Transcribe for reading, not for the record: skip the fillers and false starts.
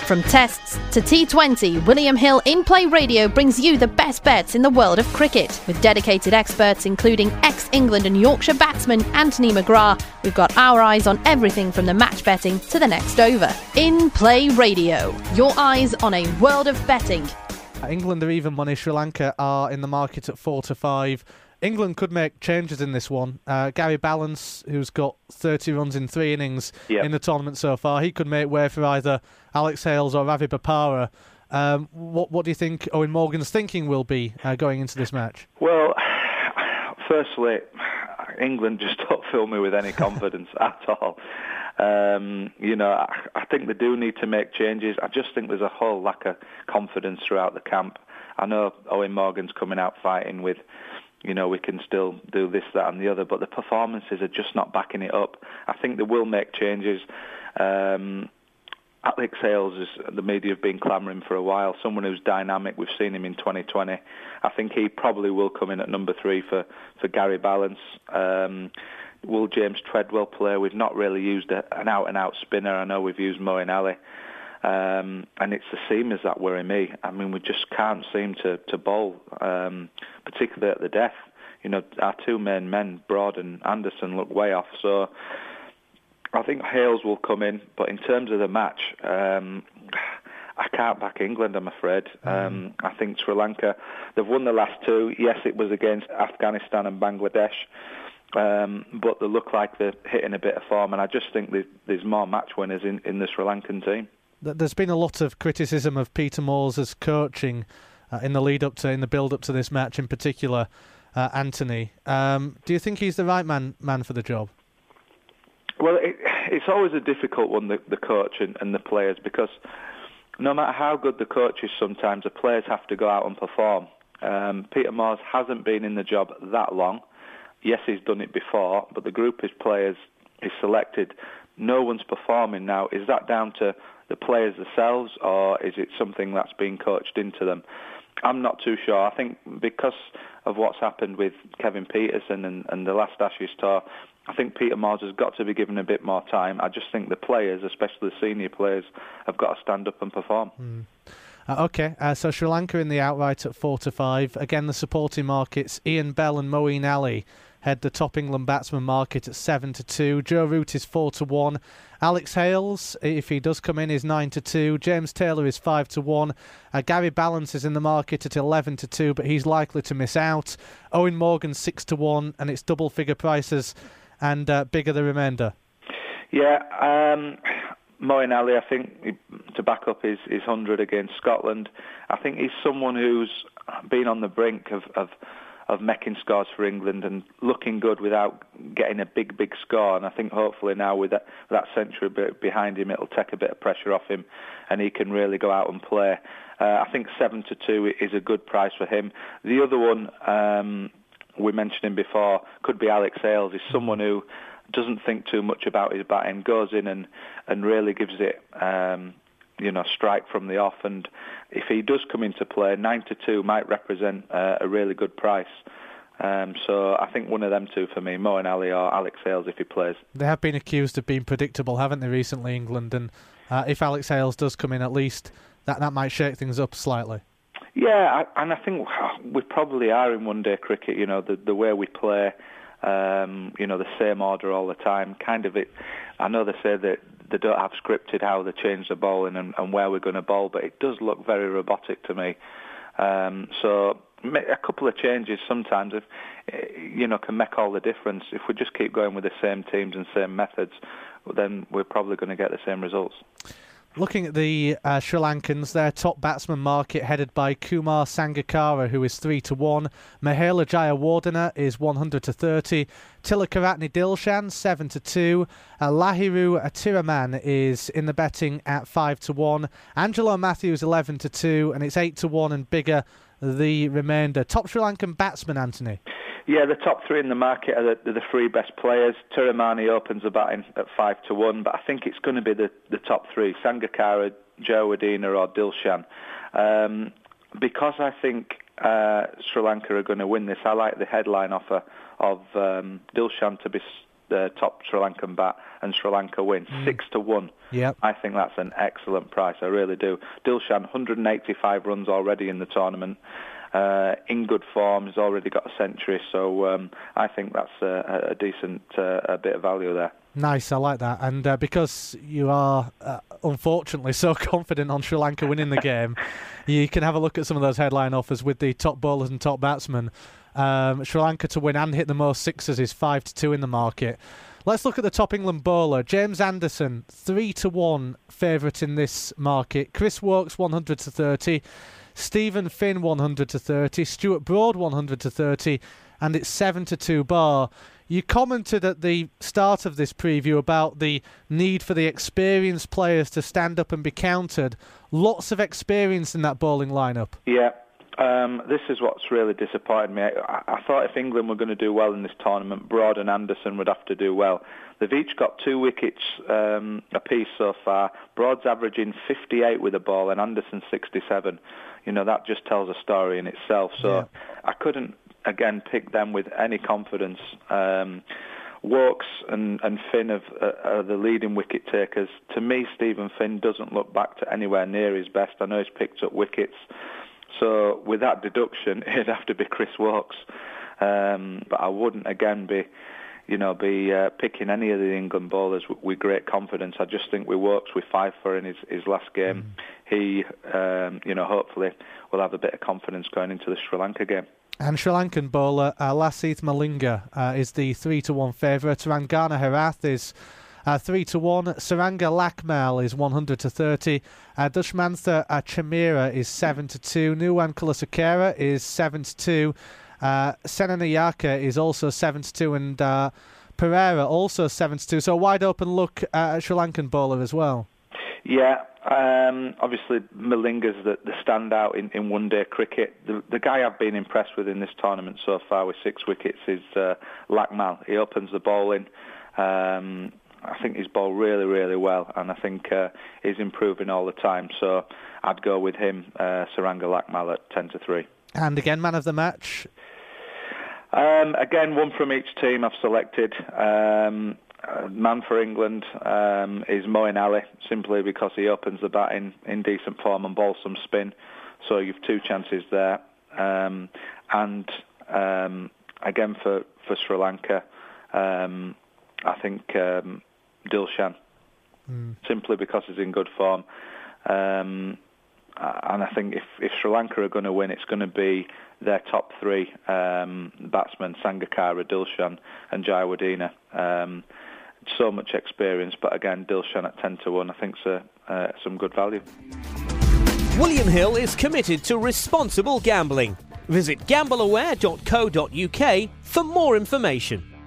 From tests to T20, William Hill In-Play Radio brings you the best bets in the world of cricket. With dedicated experts including ex-England and Yorkshire batsman Anthony McGrath, we've got our eyes on everything from the match betting to the next over. In-Play Radio, your eyes on a world of betting. England are even money, Sri Lanka are in the market at 4-5. England could make changes in this one. Gary Balance, who's got 30 runs in 3 innings in the tournament so far, he could make way for either Alex Hales or Ravi Bopara. What do you think Owen Morgan's thinking will be going into this match? Well, firstly, England just don't fill me with any confidence at all. I think they do need to make changes. I just think there's a whole lack of confidence throughout the camp. I know Owen Morgan's coming out fighting with, we can still do this, that and the other, but the performances are just not backing it up. I think they will make changes. Alex Hales, the media have been clamouring for a while, someone who's dynamic. We've seen him in 2020. I think he probably will come in at number 3 for Gary Balance. Will James Treadwell play? We've not really used an out-and-out spinner. I know we've used Moeen Ali. And it's the seamers that worry me. I mean, we just can't seem to bowl, particularly at the death. Our 2 main men, Broad and Anderson, look way off. So I think Hales will come in. But in terms of the match, I can't back England, I'm afraid. I think Sri Lanka, they've won the last 2. Yes, it was against Afghanistan and Bangladesh. But they look like they're hitting a bit of form. And I just think there's more match winners in the Sri Lankan team. There's been a lot of criticism of Peter Moore's coaching in the build-up to this match, in particular, Anthony. Do you think he's the right man for the job? Well, it's always a difficult one, the coach and the players, because no matter how good the coach is, sometimes the players have to go out and perform. Peter Moore hasn't been in the job that long. Yes, he's done it before, but the group of players is selected. No one's performing now. Is that down to the players themselves, or is it something that's being coached into them? I'm not too sure. I think because of what's happened with Kevin Pietersen and the last Ashes tour, I think Peter Moore has got to be given a bit more time. I just think the players, especially the senior players, have got to stand up and perform. So Sri Lanka in the outright at 4-5. Again, the supporting markets, Ian Bell and Moeen Ali head the top England batsman market at 7-2. Joe Root is 4-1. Alex Hales, if he does come in, is 9-2. James Taylor is 5-1. Gary Balance is in the market at 11-2, but he's likely to miss out. Owen Morgan 6-1, and it's double figure prices and bigger the remainder. Yeah, Moeen Ali, I think, to back up his 100 against Scotland, I think he's someone who's been on the brink of making scores for England and looking good without getting a big score. And I think hopefully now with that century behind him, it'll take a bit of pressure off him and he can really go out and play. I think 7-2 is a good price for him. The other one, we mentioned him before, could be Alex Hales. He's someone who doesn't think too much about his batting, goes in and really gives it strike from the off, and if he does come into play, 9-2 might represent a really good price. So I think one of them two for me, Moeen Ali or Alex Hales if he plays. They have been accused of being predictable, haven't they, recently, England? And if Alex Hales does come in, at least that might shake things up slightly. Yeah, and I think we probably are in one-day cricket. The way we play, the same order all the time. Kind of it. I know they say that they don't have scripted how they change the bowling and where we're going to bowl, but it does look very robotic to me. So a couple of changes sometimes, can make all the difference. If we just keep going with the same teams and same methods, then we're probably going to get the same results. Looking at the Sri Lankans, their top batsman market headed by Kumar Sangakkara, who is 3-1. Mahela Jayawardene is 100-30. Tilakaratne Dilshan 7-2. Lahiru Atiraman is in the betting at 5-1. Angelo Matthews 11-2, and it's 8-1 and bigger the remainder. Top Sri Lankan batsman, Anthony. Yeah, the top 3 in the market are the 3 best players. Tiramani opens the batting at 5-1, but I think it's going to be the top 3, Sangakkara, Jayawardene or Dilshan. Because I think Sri Lanka are going to win this, I like the headline offer of Dilshan to be the top Sri Lankan bat and Sri Lanka win, 6-1. Yep. I think that's an excellent price, I really do. Dilshan, 185 runs already in the tournament. In good form, he's already got a century, so I think that's a decent bit of value there. Nice, I like that. And because you are, unfortunately, so confident on Sri Lanka winning the game, you can have a look at some of those headline offers with the top bowlers and top batsmen. Sri Lanka to win and hit the most sixes is 5-2 in the market. Let's look at the top England bowler. James Anderson, 3-1 favourite in this market. Chris Woakes, 100-30. Stephen Finn, 100-30. Stuart Broad, 100-30. And it's 7-2 bar. You commented at the start of this preview about the need for the experienced players to stand up and be countered. Lots of experience in that bowling lineup. Yeah. This is what's really disappointed me. I thought if England were going to do well in this tournament, Broad and Anderson would have to do well. They've each got 2 wickets apiece so far. Broad's averaging 58 with the ball and Anderson 67. You know, that just tells a story in itself. So yeah. I couldn't, again, pick them with any confidence. Woakes and Finn are the leading wicket takers. To me, Stephen Finn doesn't look back to anywhere near his best. I know he's picked up wickets. So with that deduction, it'd have to be Chris Woakes. But I wouldn't again be picking any of the England bowlers with great confidence. I just think with Woakes, with 5 for in his last game, he hopefully will have a bit of confidence going into the Sri Lanka game. And Sri Lankan bowler Lasith Malinga is the 3-1 favourite. Rangana Herath is 3-1. Saranga Lakmal is 100-30. Dushmantha Chamira is 7-2. Nuwan Kulasekara is 7-2. Senanayaka is also 7-2, and Pereira also 7-2. So a wide open look at Sri Lankan bowler as well. Yeah, obviously Malinga's the standout in one-day cricket. The guy I've been impressed with in this tournament so far with 6 wickets is Lakmal. He opens the bowling. I think he's bowled really, really well, and I think he's improving all the time. So I'd go with him, Saranga Lakmal at 10-3. And again, man of the match? Again, one from each team I've selected. Man for England is Moeen Ali, simply because he opens the bat in decent form and bowls some spin. So you've 2 chances there. And again for Sri Lanka, I think Dilshan, simply because he's in good form. And I think if Sri Lanka are going to win, it's going to be their top 3 batsmen, Sangakkara, Dilshan and Jayawardene. So much experience, but again, Dilshan at 10-1, I think some good value. William Hill is committed to responsible gambling. Visit gambleaware.co.uk for more information.